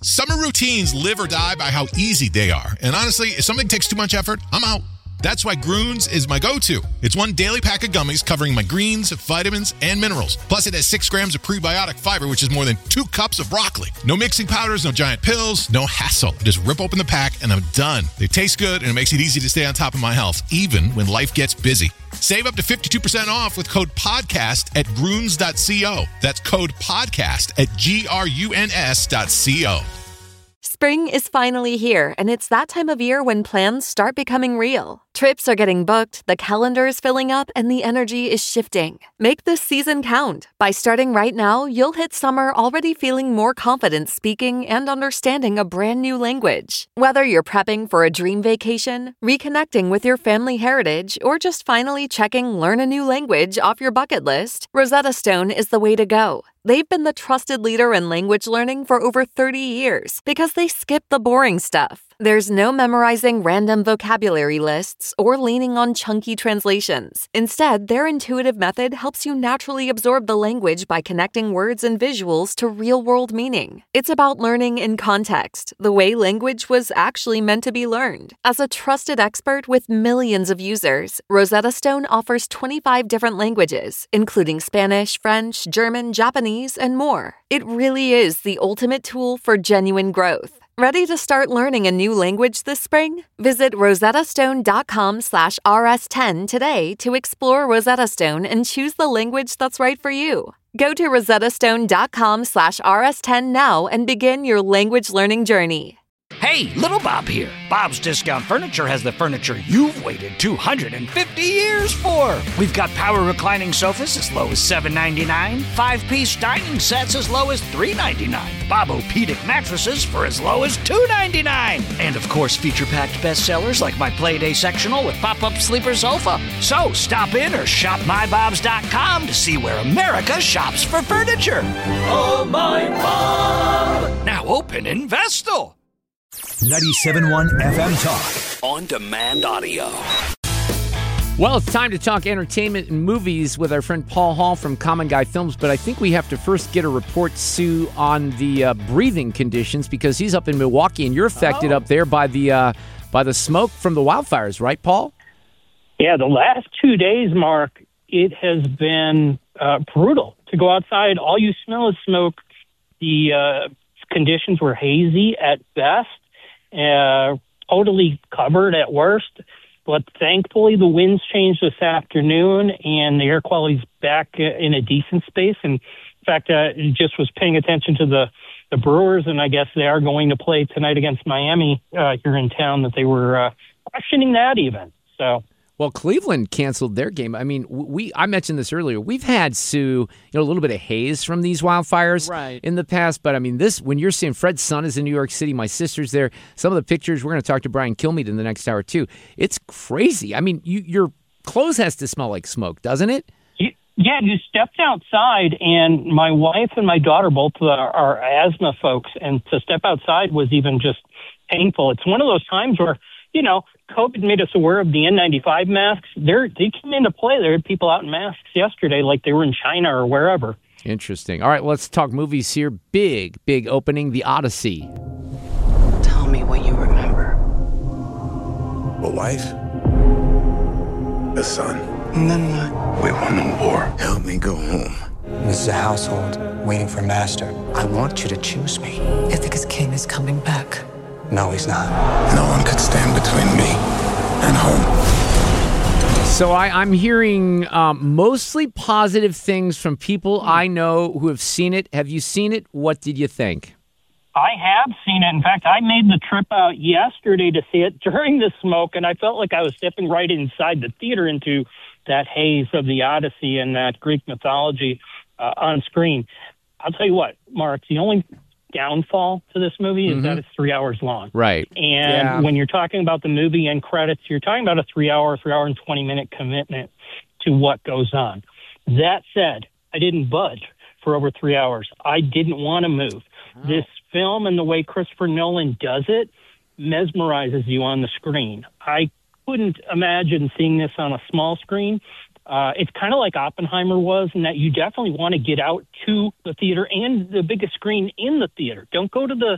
Summer routines live or die by how easy they are. And honestly, if something takes too much effort, I'm out. That's why Groones is my go-to. It's one daily pack of gummies covering my greens, vitamins, and minerals. Plus, it has 6 grams of prebiotic fiber, which is more than 2 cups of broccoli. No mixing powders, no giant pills, no hassle. Just rip open the pack, and I'm done. They taste good, and it makes it easy to stay on top of my health, even when life gets busy. Save up to 52% off with code PODCAST at Groones.co. That's code PODCAST at GRUNS.co. Spring is finally here, and it's that time of year when plans start becoming real. Trips are getting booked, the calendar is filling up, and the energy is shifting. Make this season count. By starting right now, you'll hit summer already feeling more confident speaking and understanding a brand new language. Whether you're prepping for a dream vacation, reconnecting with your family heritage, or just finally checking learn a new language off your bucket list, Rosetta Stone is the way to go. They've been the trusted leader in language learning for over 30 years because they skip the boring stuff. There's no memorizing random vocabulary lists or leaning on chunky translations. Instead, their intuitive method helps you naturally absorb the language by connecting words and visuals to real-world meaning. It's about learning in context, the way language was actually meant to be learned. As a trusted expert with millions of users, Rosetta Stone offers 25 different languages, including Spanish, French, German, Japanese, and more. It really is the ultimate tool for genuine growth. Ready to start learning a new language this spring? Visit rosettastone.com/rs10 today to explore Rosetta Stone and choose the language that's right for you. Go to rosettastone.com/rs10 now and begin your language learning journey. Hey, Little Bob here. Bob's Discount Furniture has the furniture you've waited 250 years for. We've got power reclining sofas as low as $7.99, 5-piece dining sets as low as $3.99, Bob-O-Pedic mattresses for as low as $2.99, and of course feature-packed bestsellers like my Playday sectional with pop-up sleeper sofa. So stop in or shop mybobs.com to see where America shops for furniture. Oh, my Bob! Now open in Vestal. 97.1 FM Talk. On demand audio. Well, it's time to talk entertainment and movies with our friend Paul Hall from Common Guy Films, but I think we have to first get a report, Sue, on the breathing conditions because he's up in Milwaukee and you're affected up there by the smoke from the wildfires, right, Paul? Yeah, the last 2 days, Mark, it has been brutal. To go outside, all you smell is smoke. The conditions were hazy at best, totally covered at worst. But thankfully, the winds changed this afternoon, and the air quality's back in a decent space. And in fact, just was paying attention to the Brewers, and I guess they are going to play tonight against Miami here in town. That they were questioning that even. So. Well, Cleveland canceled their game. I mean, I mentioned this earlier. We've had, Sue, a little bit of haze from these wildfires in the past. But, I mean, when you're seeing Fred's son is in New York City, my sister's there, some of the pictures, we're going to talk to Brian Kilmeade in the next hour, too. It's crazy. I mean, your clothes has to smell like smoke, doesn't it? Yeah, you stepped outside, and my wife and my daughter both are asthma folks, and to step outside was even just painful. It's one of those times where, COVID made us aware of the N95 masks. They came into play. There were people out in masks yesterday like they were in China or wherever. Interesting. All right, let's talk movies here. Big opening, The Odyssey. Tell me what you remember. A wife. A son. And then what? We won the war. Help me go home. This is a household waiting for master. I want you to choose me. Ithaca's king is coming back. No, he's not. No one could stand between me and home. So I'm hearing mostly positive things from people I know who have seen it. Have you seen it? What did you think? I have seen it. In fact, I made the trip out yesterday to see it during the smoke, and I felt like I was stepping right inside the theater into that haze of the Odyssey and that Greek mythology on screen. I'll tell you what, Mark, the only downfall to this movie is that it's 3 hours long. Right. And when you're talking about the movie and credits, you're talking about a 3 hour and 20-minute commitment to what goes on. That said, I didn't budge for over 3 hours. I didn't want to move. Oh. This film and the way Christopher Nolan does it mesmerizes you on the screen. I couldn't imagine seeing this on a small screen. It's kind of like Oppenheimer was in that you definitely want to get out to the theater and the biggest screen in the theater. Don't go to the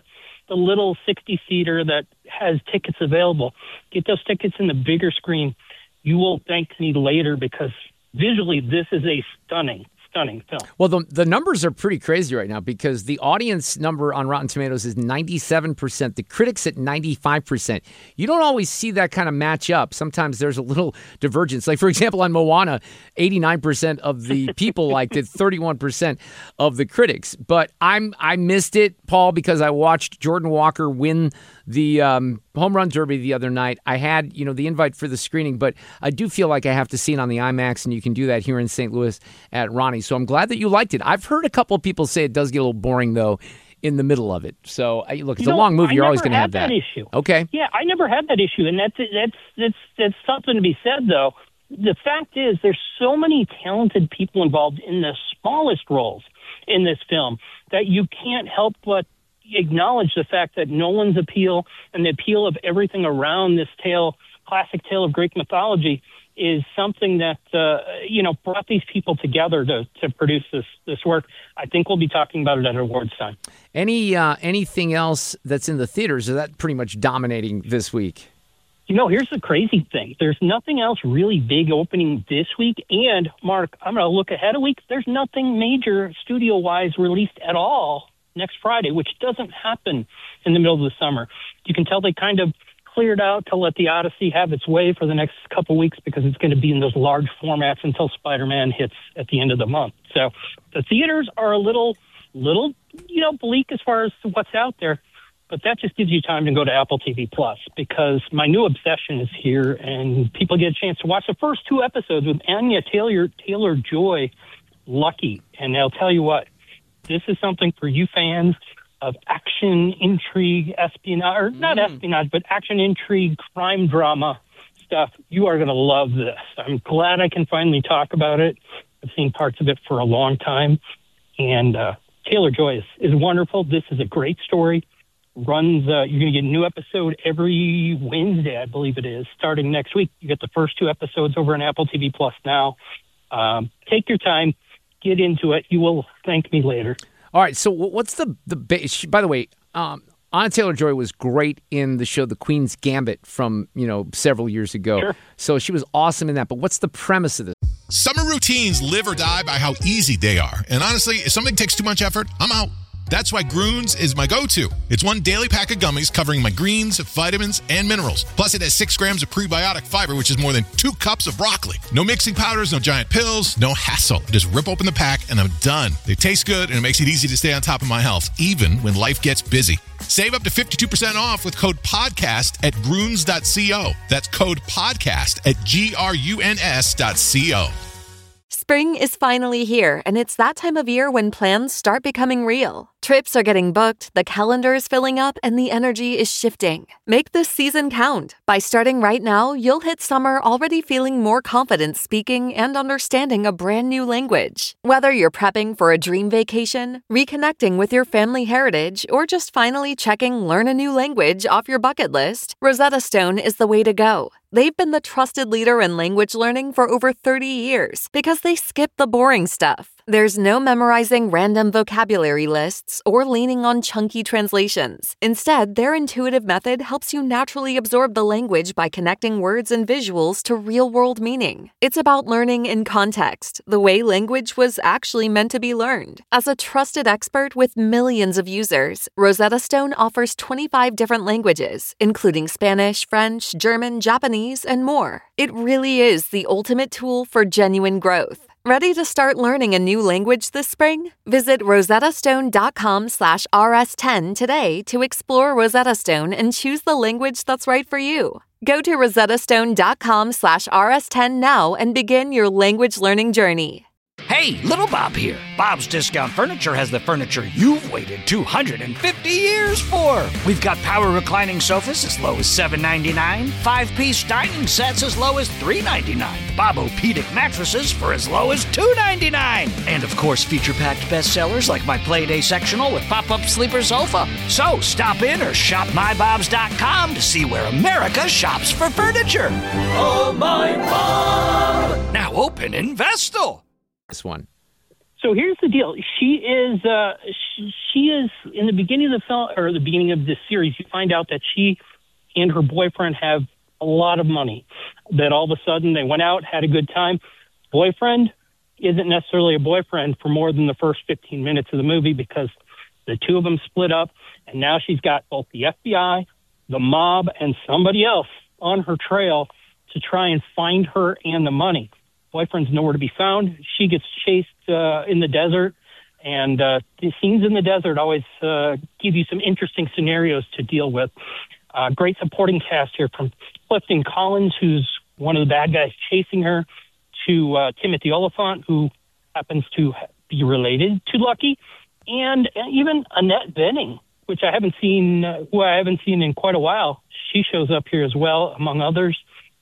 the little 60-seater that has tickets available. Get those tickets in the bigger screen. You will thank me later because visually this is a stunning film. Well, the numbers are pretty crazy right now because the audience number on Rotten Tomatoes is 97%. The critics at 95%. You don't always see that kind of match up. Sometimes there's a little divergence. Like, for example, on Moana, 89% of the people liked it, 31% of the critics. But I missed it, Paul, because I watched Jordan Walker win the home run derby the other night. I had, the invite for the screening, but I do feel like I have to see it on the IMAX, and you can do that here in St. Louis at Ronnie. So I'm glad that you liked it. I've heard a couple of people say it does get a little boring, though, in the middle of it. So, look, it's a long movie. You're always going to have that issue. Okay. Yeah, I never had that issue, and that's something to be said, though. The fact is there's so many talented people involved in the smallest roles in this film that you can't help but acknowledge the fact that Nolan's appeal and the appeal of everything around this classic tale of Greek mythology is something that, brought these people together to produce this work. I think we'll be talking about it at awards time. Anything else that's in the theaters? Is that pretty much dominating this week? Here's the crazy thing. There's nothing else really big opening this week. And, Mark, I'm going to look ahead a week. There's nothing major studio-wise released at all next Friday, which doesn't happen in the middle of the summer. You can tell they kind of cleared out to let the Odyssey have its way for the next couple of weeks because it's going to be in those large formats until Spider-Man hits at the end of the month. So the theaters are a little bleak as far as what's out there, but that just gives you time to go to Apple TV Plus because my new obsession is here and people get a chance to watch the first 2 episodes with Anya Taylor-Joy, Lucky. And I'll tell you what, this is something for you fans of action, intrigue, espionage, or not espionage, but action, intrigue, crime drama stuff. You are going to love this. I'm glad I can finally talk about it. I've seen parts of it for a long time. And Taylor-Joy is wonderful. This is a great story. You're going to get a new episode every Wednesday, I believe it is, starting next week. You get the first 2 episodes over on Apple TV Plus now. Take your time. Get into it. You will thank me later. All right. So what's the base? By the way, Anya Taylor-Joy was great in the show The Queen's Gambit from, several years ago. Sure. So she was awesome in that. But what's the premise of this? Summer routines live or die by how easy they are. And honestly, if something takes too much effort, I'm out. That's why Groones is my go-to. It's one daily pack of gummies covering my greens, vitamins, and minerals. Plus, it has 6 grams of prebiotic fiber, which is more than 2 cups of broccoli. No mixing powders, no giant pills, no hassle. Just rip open the pack, and I'm done. They taste good, and it makes it easy to stay on top of my health, even when life gets busy. Save up to 52% off with code PODCAST at Groones.co. That's code PODCAST at GRUNS.co. Spring is finally here, and it's that time of year when plans start becoming real. Trips are getting booked, the calendar is filling up, and the energy is shifting. Make this season count. By starting right now, you'll hit summer already feeling more confident speaking and understanding a brand new language. Whether you're prepping for a dream vacation, reconnecting with your family heritage, or just finally checking learn a new language off your bucket list, Rosetta Stone is the way to go. They've been the trusted leader in language learning for over 30 years because they skip the boring stuff. There's no memorizing random vocabulary lists or leaning on chunky translations. Instead, their intuitive method helps you naturally absorb the language by connecting words and visuals to real-world meaning. It's about learning in context, the way language was actually meant to be learned. As a trusted expert with millions of users, Rosetta Stone offers 25 different languages, including Spanish, French, German, Japanese, and more. It really is the ultimate tool for genuine growth. Ready to start learning a new language this spring? Visit rosettastone.com/rs10 today to explore Rosetta Stone and choose the language that's right for you. Go to rosettastone.com/rs10 now and begin your language learning journey. Hey, Little Bob here. Bob's Discount Furniture has the furniture you've waited 250 years for. We've got power reclining sofas as low as $7.99, 5-piece dining sets as low as $3.99, Bob-O-Pedic mattresses for as low as $2.99, and of course feature-packed bestsellers like my Playday sectional with pop-up sleeper sofa. So stop in or shop mybobs.com to see where America shops for furniture. Oh, my Bob! Now open in Vestal. This one. So here's the deal. She is in the beginning of the film, or the beginning of this series, you find out that she and her boyfriend have a lot of money, that all of a sudden they went out, had a good time. Boyfriend isn't necessarily a boyfriend for more than the first 15 minutes of the movie, because the two of them split up, and now she's got both the FBI, the mob, and somebody else on her trail to try and find her and the money. Boyfriend's nowhere to be found. She gets chased in the desert, and the scenes in the desert always give you some interesting scenarios to deal with. Great supporting cast here, from Clifton Collins, who's one of the bad guys chasing her, to Timothy Oliphant, who happens to be related to Lucky, and even Annette Bening, which I haven't seen in quite a while. She shows up here as well, among others.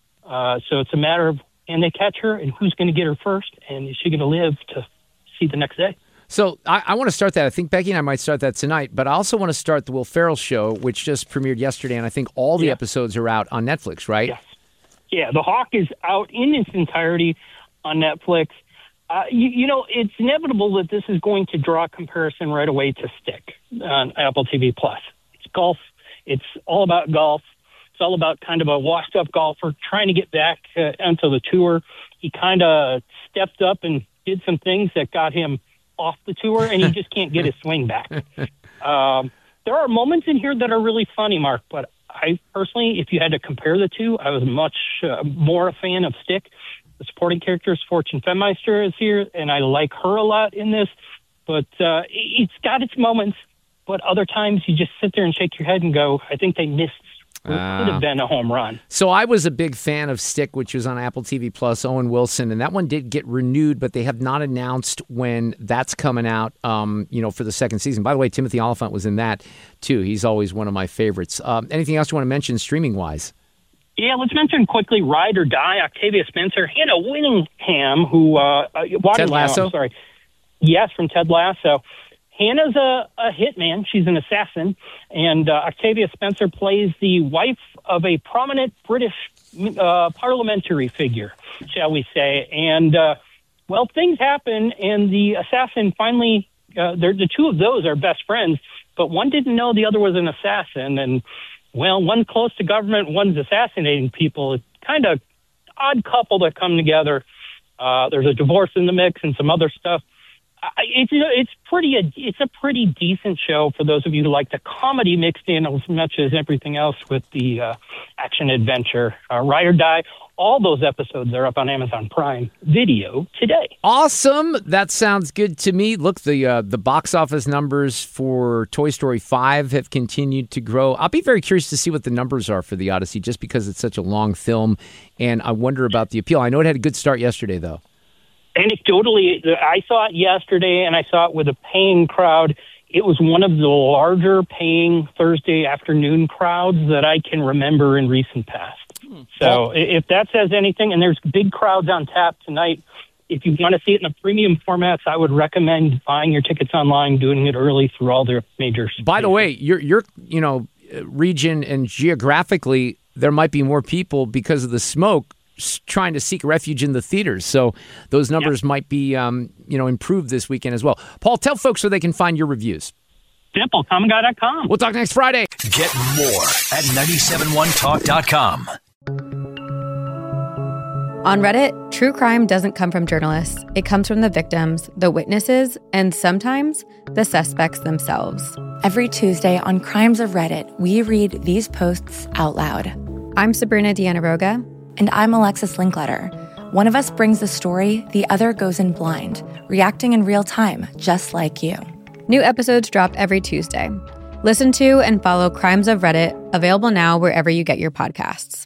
So it's a matter of, can they catch her, and who's going to get her first, and is she going to live to see the next day? So I want to start that. I think Becky and I might start that tonight, but I also want to start the Will Ferrell show, which just premiered yesterday, and I think all the episodes are out on Netflix, right? Yes. Yeah, The Hawk is out in its entirety on Netflix. You know, it's inevitable that this is going to draw a comparison right away to Stick on Apple TV+. It's golf. It's all about golf. It's all about kind of a washed-up golfer trying to get back onto the tour. He kind of stepped up and did some things that got him off the tour, and he just can't get his swing back. There are moments in here that are really funny, Mark, but I personally, if you had to compare the two, I was much more a fan of Stick. The supporting characters, Fortune Femmeister, is here, and I like her a lot in this, but it's got its moments, but other times you just sit there and shake your head and go, I think they missed what could have been a home run. So I was a big fan of Stick, which was on Apple TV+, Owen Wilson, and that one did get renewed, but they have not announced when that's coming out, for the second season. By the way, Timothy Oliphant was in that, too. He's always one of my favorites. Anything else you want to mention streaming-wise? Yeah, let's mention quickly Ride or Die, Octavia Spencer, Hannah Waddingham, who... Ted Lasso? I'm sorry. Yes, from Ted Lasso. Hannah's a hitman. She's an assassin. And Octavia Spencer plays the wife of a prominent British parliamentary figure, shall we say. And, things happen, and the assassin finally... the two of those are best friends, but one didn't know the other was an assassin. And, one's close to government, one's assassinating people. It's kind of odd couple that come together. There's a divorce in the mix and some other stuff. It's a pretty decent show for those of you who like the comedy mixed in as much as everything else with the action adventure. Ride or Die, all those episodes are up on Amazon Prime Video today. Awesome. That sounds good to me. Look, the box office numbers for Toy Story 5 have continued to grow. I'll be very curious to see what the numbers are for the Odyssey, just because it's such a long film, and I wonder about the appeal. I know it had a good start yesterday, though. Anecdotally, I saw it yesterday, and I saw it with a paying crowd. It was one of the larger paying Thursday afternoon crowds that I can remember in recent past. So if that says anything, and there's big crowds on tap tonight, if you want to see it in the premium formats, I would recommend buying your tickets online, doing it early through all their major stations. By the way, your region and geographically, there might be more people because of the smoke trying to seek refuge in the theaters. So those numbers might be, improved this weekend as well. Paul, tell folks where they can find your reviews. Simple, commonguy.com. We'll talk next Friday. Get more at 971talk.com. On Reddit, true crime doesn't come from journalists. It comes from the victims, the witnesses, and sometimes the suspects themselves. Every Tuesday on Crimes of Reddit, we read these posts out loud. I'm Sabrina Diana-Roga. And I'm Alexis Linkletter. One of us brings the story, the other goes in blind, reacting in real time, just like you. New episodes drop every Tuesday. Listen to and follow Crimes of Reddit, available now wherever you get your podcasts.